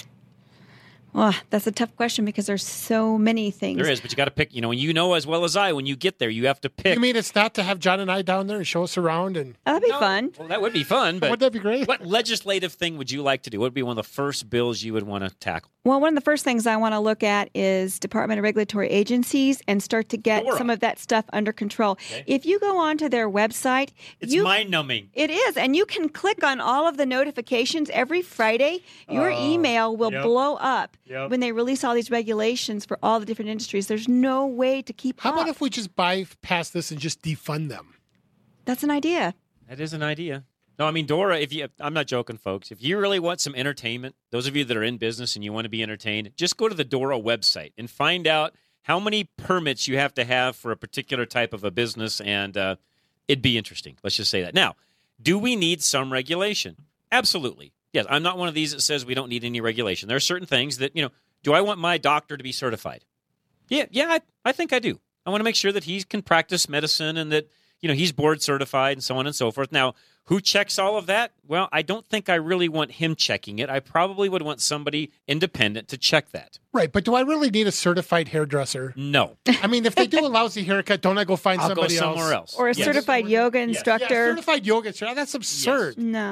Well, that's a tough question because there's so many things. There is, but you got to pick. As well as I, when you get there, you have to pick. You mean it's not to have John and I down there and show us around? And That'd be fun. Well, that would be fun, but wouldn't that be great? What legislative thing would you like to do? What would be one of the first bills you would want to tackle? Well, one of the first things I want to look at is Department of Regulatory Agencies and start to get some of that stuff under control. Okay. If you go onto their website, It's mind-numbing. It is, and you can click on all of the notifications every Friday. Your email will blow up when they release all these regulations for all the different industries. There's no way to keep How up. about if we just bypass this and just defund them? That's an idea. That is an idea. No, I mean, Dora, I'm not joking, folks. If you really want some entertainment, those of you that are in business and you want to be entertained, just go to the Dora website and find out how many permits you have to have for a particular type of a business, and it'd be interesting. Let's just say that. Now, do we need some regulation? Absolutely. Yes, I'm not one of these that says we don't need any regulation. There are certain things that, do I want my doctor to be certified? Yeah, I think I do. I want to make sure that he can practice medicine and that, he's board certified and so on and so forth. Now, who checks all of that? Well, I don't think I really want him checking it. I probably would want somebody independent to check that. Right, but do I really need a certified hairdresser? No. I mean, if they do a lousy haircut, don't I go find I'll somebody go somewhere else. Or a Yes. certified yoga Yeah, instructor. certified yoga instructor. That's absurd. No.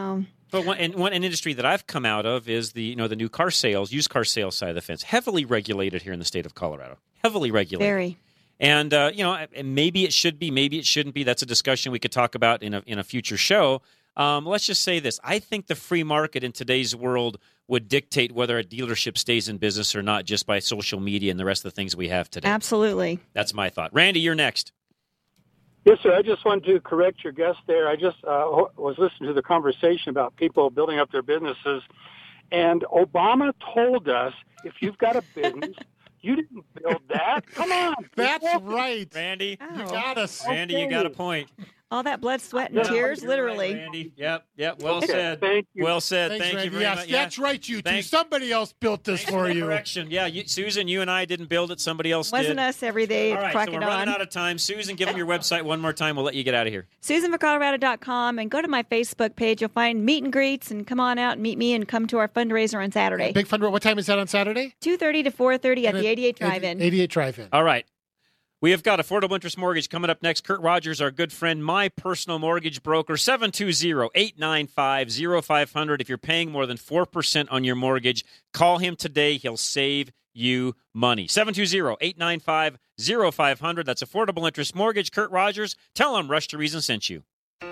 But one industry that I've come out of is the the new car sales, used car sales side of the fence, heavily regulated here in the state of Colorado. Heavily regulated. Very. And maybe it should be, maybe it shouldn't be. That's a discussion we could talk about in a future show. Let's just say this: I think the free market in today's world would dictate whether a dealership stays in business or not, just by social media and the rest of the things we have today. Absolutely. That's my thought. Randy, you're next. Yes, sir. I just wanted to correct your guest there. I just was listening to the conversation about people building up their businesses, and Obama told us, if you've got a business, you didn't build that. Come on. That's right. Randy, Oh. You got us. Randy, you got a point. All that blood, sweat, and tears, You're literally. right, Randy. Yep. Well Okay, said. thank you. Well said. Thanks, Thank Randy. you very Yes, much. that's right, you two. Thanks. Somebody else built this Thanks for the you. correction. Yeah, Susan, you and I didn't build it. Somebody else Wasn't did. us every day All right, so cracking we're running on. out of time. Susan, give them your website one more time. We'll let you get out of here. SusanForColorado.com, and go to my Facebook page. You'll find meet and greets, and come on out and meet me and come to our fundraiser on Saturday. Big fundraiser. What time is that on Saturday? 2:30 to 4:30 at the 88 Drive-In. 88 Drive-In. All right. We have got Affordable Interest Mortgage coming up next. Kurt Rogers, our good friend, my personal mortgage broker, 720-895-0500. If you're paying more than 4% on your mortgage, call him today. He'll save you money. 720-895-0500. That's Affordable Interest Mortgage. Kurt Rogers, tell him Rush to Reason sent you.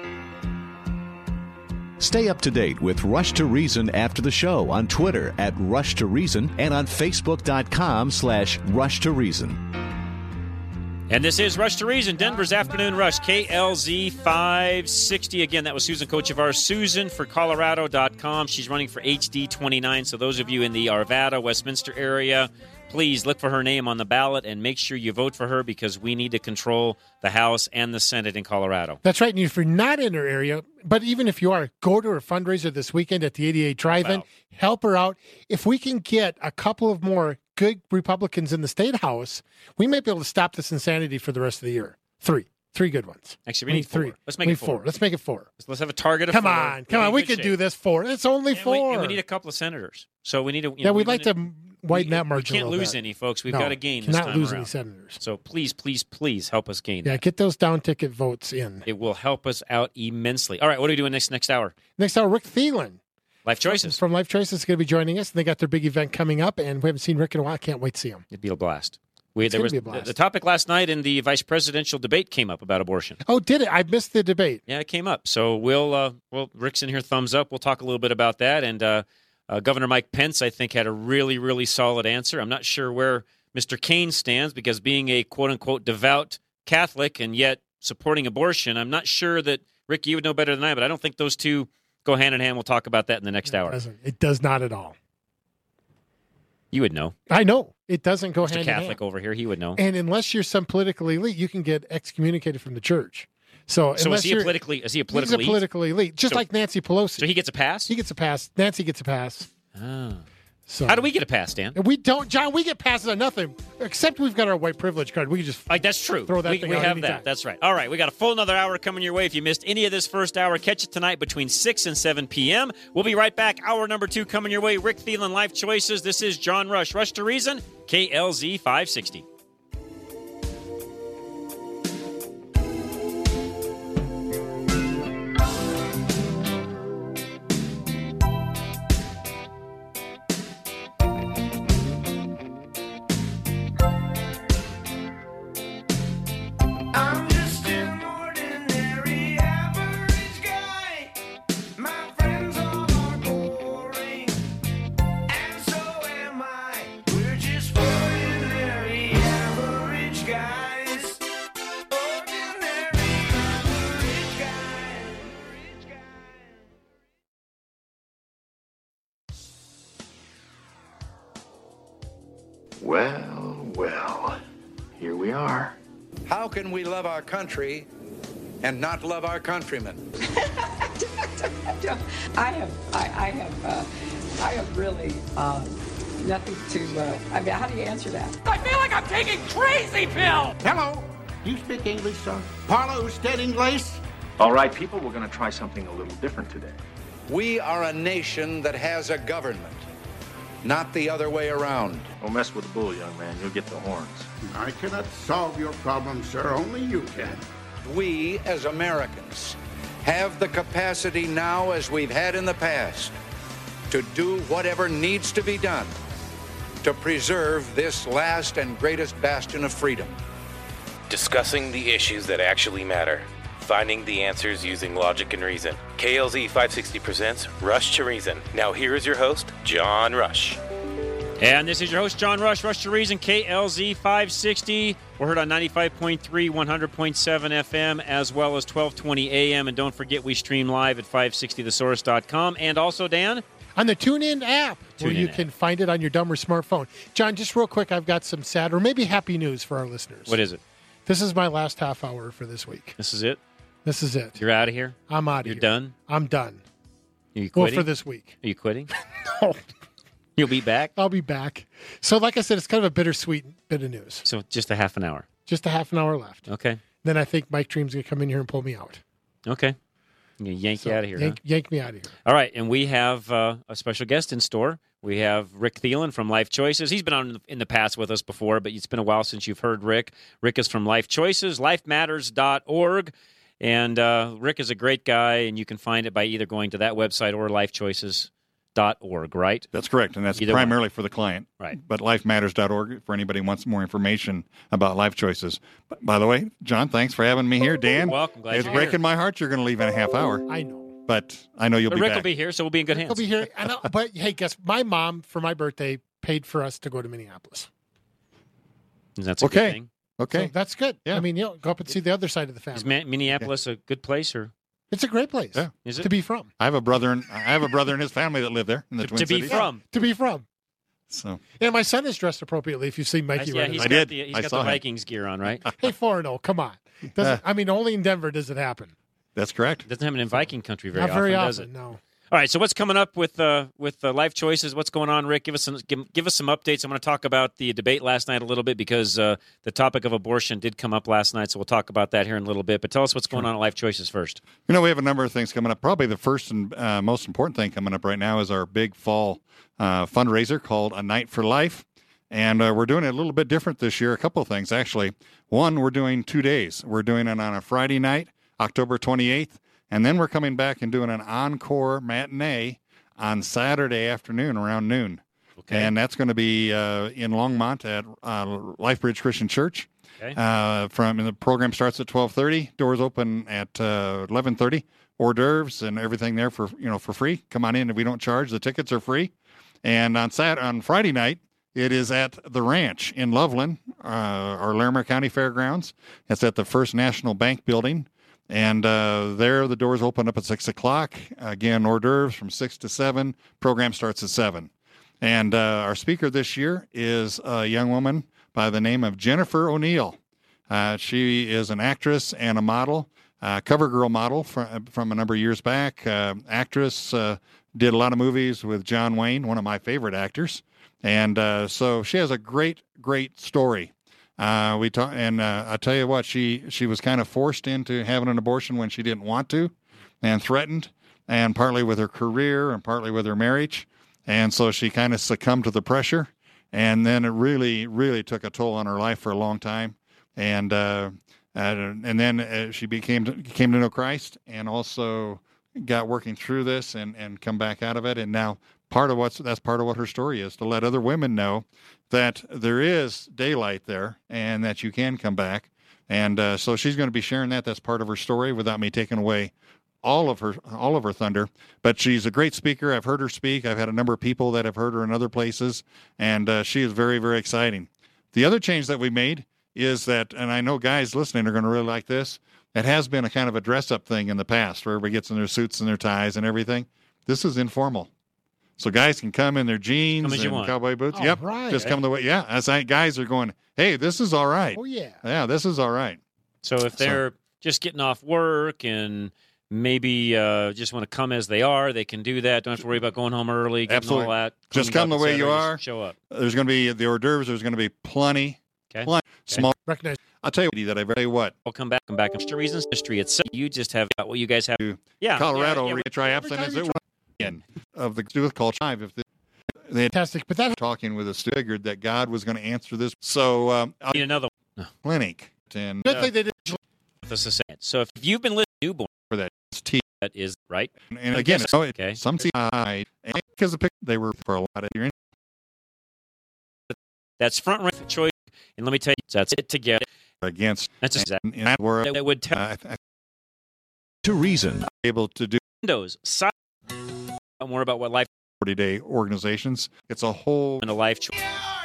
Stay up to date with Rush to Reason after the show on Twitter at Rush to Reason and on Facebook.com/Rush to Reason. And this is Rush to Reason, Denver's Afternoon Rush, KLZ 560. Again, that was Susan Kochevar. Susan for Colorado.com. She's running for HD 29. So those of you in the Arvada, Westminster area, please look for her name on the ballot and make sure you vote for her, because we need to control the House and the Senate in Colorado. That's right. And if you're not in her area, but even if you are, go to her fundraiser this weekend at the 88 Drive-In. Wow. Help her out. If we can get a couple of more good Republicans in the State House, we might be able to stop this insanity for the rest of the year. Three good ones. Actually, we need three. four. Let's make it four. Let's make it four. Let's have a target of Come four. on. We're in We good can shape. do this. Four. It's only And four. we need a couple of senators. So we need to. Yeah, we'd like to widen that margin. We can't a little lose bit. any, folks. We've No, got to gain this cannot time lose around. any senators. So please help us gain. Yeah, that. get those down ticket votes in. It will help us out immensely. All right, what are we doing next hour? Next hour, Rick Thielen Life Choices. from Life Choices is going to be joining us. And they got their big event coming up, and we haven't seen Rick in a while. I can't wait to see him. It'd be a blast. It's There gonna was be a blast. the topic last night in the vice presidential debate came up about abortion. Oh, did it? I missed the debate. Yeah, it came up. So well, Rick's in here, thumbs up. We'll talk a little bit about that. And Governor Mike Pence, I think, had a really, really solid answer. I'm not sure where Mr. Kane stands, because being a quote-unquote devout Catholic and yet supporting abortion, I'm not sure that, Rick, you would know better than I, but I don't think those two go hand in hand. We'll talk about that in the next hour. It does not at all. You would know. I know. It doesn't go Mr. hand in Catholic hand. over here, he would know. And unless you're some political elite, you can get excommunicated from the church. So is unless he a you're- political He's a elite? political elite, just So- like Nancy Pelosi. So he gets a pass? He gets a pass. Nancy gets a pass. Oh. So How do we get a pass, Dan? We don't, John. We get passes on nothing, except we've got our white privilege card. We can just That's true. throw that we thing we out have anytime. that. That's right. All right, we got a full another hour coming your way. If you missed any of this first hour, catch it tonight between 6 and 7 p.m. We'll be right back. Hour number 2 coming your way. Rick Thielen, Life Choices. This is John Rush. Rush to Reason, KLZ 560. I'm just an ordinary average guy. My friends all are boring, and so am I. We're just ordinary average guys. Ordinary average guys. Well, well, here we are. How can we love our country and not love our countrymen? I have really nothing to. I mean, how do you answer that? I feel like I'm taking crazy pills. Hello. Do you speak English, sir? Parlo usted English? All right, people, we're going to try something a little different today. We are a nation that has a government, not the other way around. Don't mess with the bull, young man. You'll get the horns. I cannot solve your problem, sir. Only you can. We, as Americans, have the capacity now, as we've had in the past, to do whatever needs to be done to preserve this last and greatest bastion of freedom. Discussing the issues that actually matter. Finding the answers using logic and reason. KLZ 560 presents Rush to Reason. Now here is your host, John Rush. And this is your host, John Rush, Rush to Reason, KLZ 560. We're heard on 95.3, 100.7 FM, as well as 1220 AM. And don't forget, we stream live at 560thesource.com. And also, Dan? On the TuneIn app, where you can find it on your dumb or smartphone. John, just real quick, I've got some sad or maybe happy news for our listeners. What is it? This is my last half hour for this week. This is it? This is it. You're out of here? I'm out of here. You're done? I'm done. Are you quitting? Well, for this week. Are you quitting? No. You'll be back? I'll be back. So, like I said, it's kind of a bittersweet bit of news. So, just a half an hour? Just a half an hour left. Okay. Then I think Mike Dream's going to come in here and pull me out. Okay. I'm going to yank you out of here. Yank me out of here. All right. And we have a special guest in store. We have Rick Thielen from Life Choices. He's been on in the past with us before, but it's been a while since you've heard Rick. Rick is from Life Choices, lifematters.org. And Rick is a great guy, and you can find it by either going to that website or lifechoices.org, right? That's correct, and that's Either primarily for the client. Right. But lifematters.org for anybody who wants more information about Life Choices. By the way, John, thanks for having me here. Dan, You're welcome. Glad it's you're breaking here. my heart you're going to leave in a half hour. I know. But I know you'll But be Rick back. will be here, so we'll be in good hands. He'll be here. I know, but hey, guess my mom for my birthday paid for us to go to Minneapolis. That's a Okay. good thing. Okay. So that's good. Yeah. I mean, go up and see the other side of the family. Is Minneapolis a good place, or It's a great place. Yeah. is it? To be from. I have a brother and his family that live there in the Twin to be Cities. from? To be from. So And my son is dressed appropriately. If you see Mikey Yeah, running he's around. got did. the, he's I got saw the him. Vikings gear on, right? Hey, 4-0, come on. I mean, only in Denver does it happen. That's correct. Doesn't happen in Viking country very Not very does often, it? no. All right, so what's coming up with Life Choices? What's going on, Rick? Give us some updates. I'm going to talk about the debate last night a little bit because the topic of abortion did come up last night, so we'll talk about that here in a little bit. But tell us what's going on at Life Choices first. You know, we have a number of things coming up. Probably the first and most important thing coming up right now is our big fall fundraiser called A Night for Life. And we're doing it a little bit different this year. A couple of things, actually. One, we're doing 2 days. We're doing it on a Friday night, October 28th. And then we're coming back and doing an encore matinee on Saturday afternoon around noon. Okay. And that's going to be in Longmont at Lifebridge Christian Church. Okay. And the program starts at 12:30. Doors open at 11:30. Hors d'oeuvres and everything there for free. Come on in. If we don't charge, the tickets are free. And on Friday night, it is at the ranch in Loveland, our Larimer County Fairgrounds. It's at the First National Bank building. And there, the doors open up at 6 o'clock. Again, hors d'oeuvres from 6 to 7. Program starts at 7. And our speaker this year is a young woman by the name of Jennifer O'Neill. She is an actress and a model, cover girl model from a number of years back. Actress, did a lot of movies with John Wayne, one of my favorite actors. And so she has a great, great story. I tell you what, she was kind of forced into having an abortion when she didn't want to, and threatened, and partly with her career and partly with her marriage, and so she kind of succumbed to the pressure, and then it really, really took a toll on her life for a long time, and then she came to know Christ, and also got working through this and come back out of it, and now that's part of what her story is, to let other women know that there is daylight there and that you can come back. And so she's going to be sharing that. That's part of her story without me taking away all of her thunder. But she's a great speaker. I've heard her speak. I've had a number of people that have heard her in other places, and she is very, very exciting. The other change that we made is that, and I know guys listening are going to really like this, it has been a kind of a dress-up thing in the past where everybody gets in their suits and their ties and everything. This is informal. So guys can come in their jeans and cowboy boots. All Yep, right. just come the way. Yeah, guys are going, hey, this is all right. Oh, yeah. Yeah, this is all right. So if they're just getting off work and maybe just want to come as they are, they can do that. Don't have to worry about going home early, getting Absolutely. all that. Just cleaned come up, the way et you cetera, are. just show up. There's going to be the hors d'oeuvres. There's going to be plenty. Okay. Plenty. Small. Recognize. I'll tell you that I tell you what. We'll come back. For reasons history itself. You just have got what you guys have. Yeah. Colorado, Yeah, try abstinence of the do culture. If they had fantastic, but that talking with us, figured that God was going to answer this. So I'll need another one. Clinic and good thing they did. So if you've been listening to Newborn for that tea. That is right. And again, Yes. so Okay. some CI because the pick they were for a lot of years. That's front rank choice. And let me tell you, that's it to get Against that's exactly in that were that would tell To Reason. able to do Windows. More about what life 40-day organizations. It's a whole and a life choice.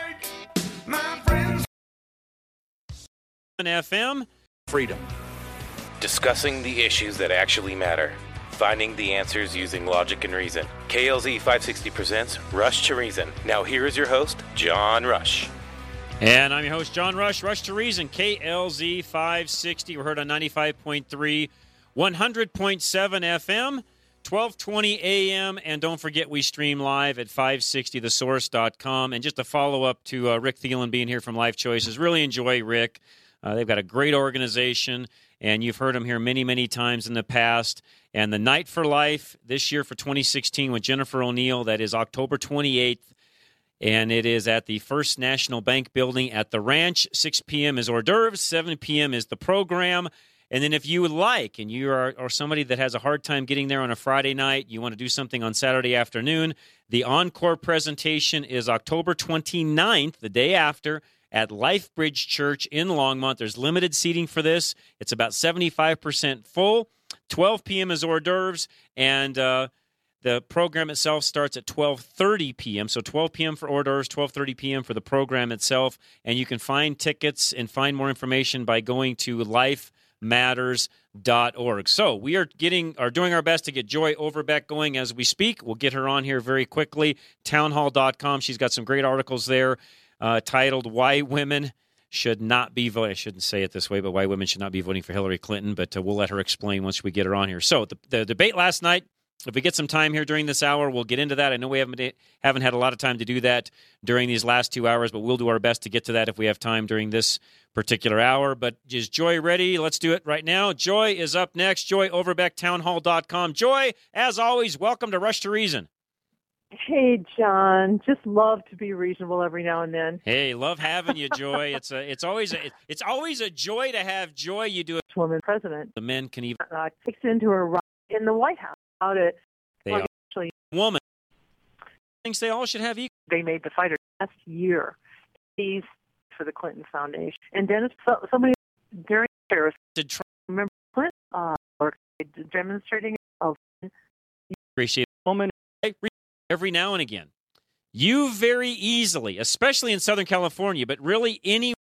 FM freedom. Discussing the issues that actually matter. Finding the answers using logic and reason. KLZ 560 presents Rush to Reason. Now here is your host, John Rush. And I'm your host, John Rush. Rush to Reason, KLZ 560. We're heard on 95.3, 100.7 FM, 1220 AM. And don't forget, we stream live at 560thesource.com. And just a follow-up to Rick Thielen being here from Life Choices. Really enjoy Rick. They've got a great organization, and you've heard them here many, many times in the past. And the Night for Life this year for 2016 with Jennifer O'Neill, that is October 28th. And it is at the First National Bank building at the Ranch. 6 p.m. is hors d'oeuvres. 7 p.m. is the program. And then if you would like, and you are somebody that has a hard time getting there on a Friday night, you want to do something on Saturday afternoon, the encore presentation is October 29th, the day after, at LifeBridge Church in Longmont. There's limited seating for this. It's about 75% full. 12 p.m. is hors d'oeuvres, and the program itself starts at 12:30 p.m. So 12 p.m. for hors d'oeuvres, 12:30 p.m. for the program itself. And you can find tickets and find more information by going to lifematters.org. So we are doing our best to get Joy Overbeck going as we speak. We'll get her on here very quickly. Townhall.com. She's got some great articles there titled "Why Women Should Not Be Voting." I shouldn't say it this way, but why women should not be voting for Hillary Clinton. But we'll let her explain once we get her on here. So the debate last night. If we get some time here during this hour, we'll get into that. I know we haven't had a lot of time to do that during these last 2 hours, but we'll do our best to get to that if we have time during this particular hour. But is Joy ready? Let's do it right now. Joy is up next. Joy Overbeck, townhall.com. Joy, as always, welcome to Rush to Reason. Hey, John. Just love to be reasonable every now and then. Hey, love having you, Joy. It's always a joy to have Joy. You do it. Woman president. The men can even takes into her right in the White House. About it. They are Actually, woman thinks they all should have equal. They made the fighter last year. He's for the Clinton Foundation. And Dennis, somebody during Paris did try remember Clinton or demonstrating of appreciate woman every now and again. You very easily, especially in Southern California, but really any